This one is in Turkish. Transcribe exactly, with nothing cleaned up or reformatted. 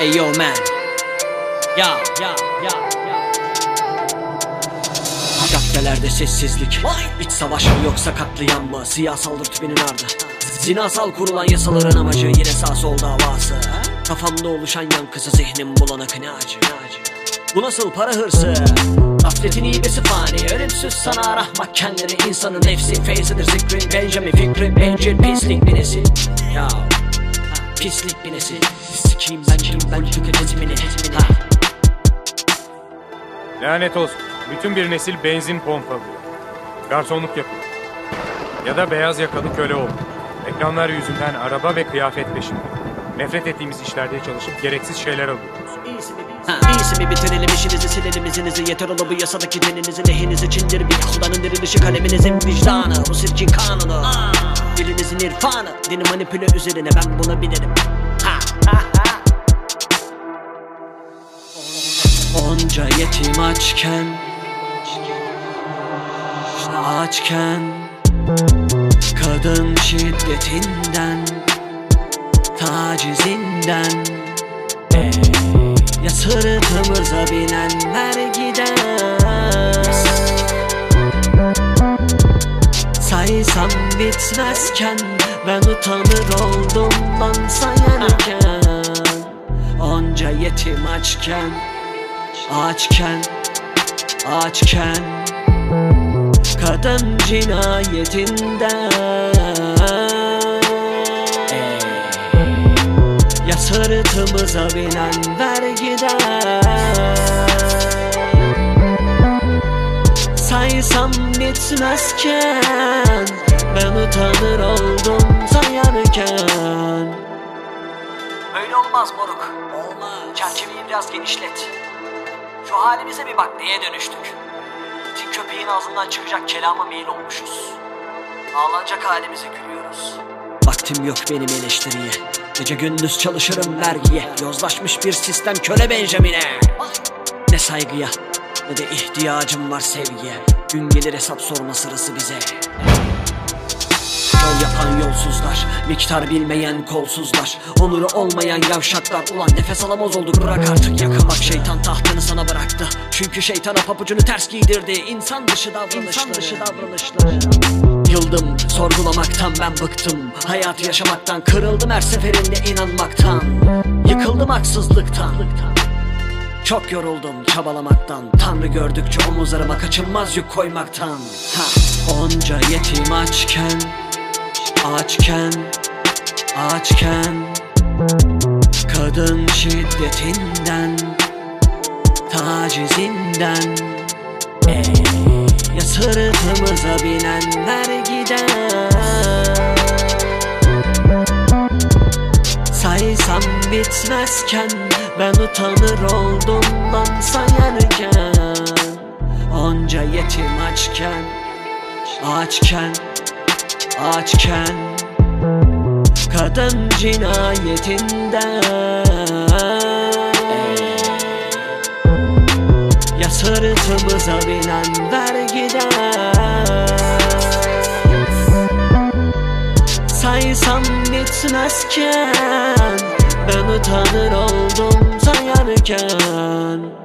Hey yo man. Ya ya ya ya. Caddelerde sessizlik. İç savaş mı yoksa katliam mı? Siyasal rütbenin ardı. Zinasal kurulan yasaların amacı yine sağ sol davası. Kafamda oluşan yankısı zihnim bulanık ne acı. Bu nasıl para hırsı? Gafletin iyisi fani. Ölümsüz sana rahmak kendini. İnsanın nefsi feyzidir zikri. Benjamin fikri bencil pislik bir nesil. Ya pislik bir nesil. Sikiyim ben kim ben tüketimini. Lanet olsun. Bütün bir nesil benzin pompalıyor. Garsonluk yapıyor. Ya da beyaz yakalı köle oldu. Ekranlar yüzünden araba ve kıyafet peşinde. Nefret ettiğimiz işlerde çalışıp gereksiz şeyler alıyoruz. Ha, iyisi mi bitirelim işinizi silelim izinizi. Yeter ola bu yasadaki deninizi lehiniz içindir bir Yahudanın dirilişi kaleminizin vicdanı. Bu sirkin kanunu dilinizin irfanı. Dini manipüle üzerine ben bunu bilirim. Ha, ha, ha. Onca yetim açken, açken, kadın şiddetinden, tacizinden, ey, ya sırtımıza binenler gider. Saysam bitmezken ben utanır oldum lan sayarken. Onca yetim açken, açken, açken, kadın cinayetinden, ey, ya sırtımıza binen vergiler. Saysam bitmezken ben utanır oldum sayarken. Öyle olmaz moruk. Olmaz. Çerçeveyi biraz genişlet. Şu halimize bir bak neye dönüştük. İtin köpeğin ağzından çıkacak kelama meyil olmuşuz. Ağlanacak halimize gülüyoruz. Vaktim yok benim eleştiriye. Gece gündüz çalışırım vergiye. Yozlaşmış bir sistem köle Benjamin'e. Ne saygıya ne de ihtiyacım var sevgiye. Gün gelir hesap sorma sırası bize. Yol yapan yolsuzlar, miktar bilmeyen kolsuzlar, onuru olmayan yavşaklar. Ulan nefes alamaz olduk bırak artık yakınmak. Şeytan tahtını sana bıraktı. Çünkü şeytana papucunu ters giydirdi. İnsan dışı davranışları, İnsan dışı davranışları. Yıldım sorgulamaktan ben bıktım. Hayatı yaşamaktan kırıldım her seferinde inanmaktan. Yıkıldım haksızlıktan. Çok yoruldum çabalamaktan. Tanrı gördükçe omuzlarıma kaçınmaz yük koymaktan. Ha, onca yetim açken, açken, açken, kadın şiddetinden, tacizinden, ey, ya sırtımıza binenler gider. Saysam bitmezken ben utanır oldum lan sayarken. Onca yetim açken, açken, açken, kadın cinayetinden, ey, ya sırtımıza binen vergiler. Saysam bitmezken ben utanır oldum sayarken.